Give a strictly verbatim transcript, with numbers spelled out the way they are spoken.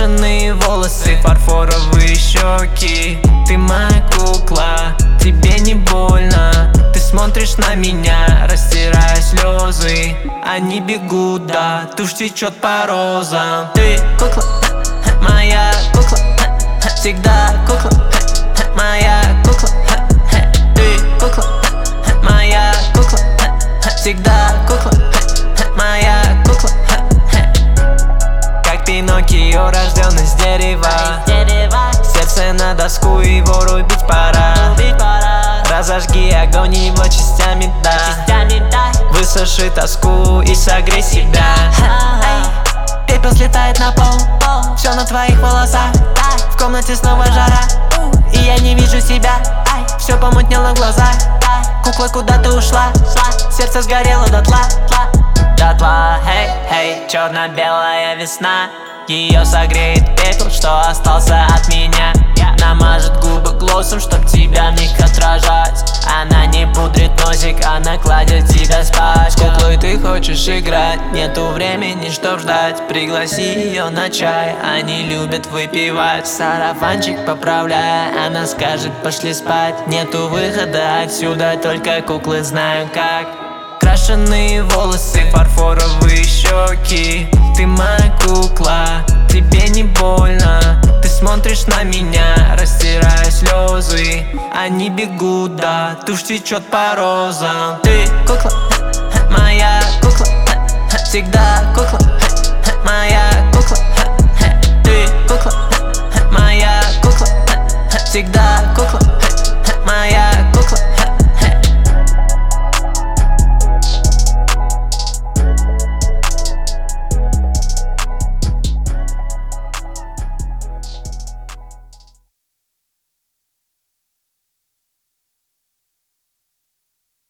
крашеные волосы, фарфоровые щеки. Ты моя кукла, тебе не больно. Ты смотришь на меня, растирая слезы. Они бегут, да, тушь течет по розам. Ты кукла, моя кукла, всегда кукла, моя кукла. Ты кукла, моя кукла, всегда кукла, моя кукла. Как Пиноккио, рожден из дерева. Сердце на доску, его рубить пора. Разожги огонь, его частями дай. Высуши тоску и согрей себя. Пепел слетает на пол, все на твоих волосах. В комнате снова жара, и я не вижу себя. Все помутнело в глазах. Кукла, куда ты ушла? Сердце сгорело дотла. Дотла, эй, эй, черно-белая весна. Ее согреет пепел, что остался от меня. Намажет губы глоссом, чтоб тебя в них отражать. Она не пудрит носик, она кладет тебя спать. С куклой ты хочешь играть, нету времени, чтоб ждать. Пригласи ее на чай, они любят выпивать. Сарафанчик поправляя, она скажет пошли спать. Нету выхода отсюда, только куклы знают как. Крашеные волосы, фарфоровые щеки. Ты моя кукла, тебе не больно. Ты смотришь на меня, растирая слезы. Они бегут, да, тушь течет по розам. Ты кукла, моя кукла, всегда кукла, моя кукла.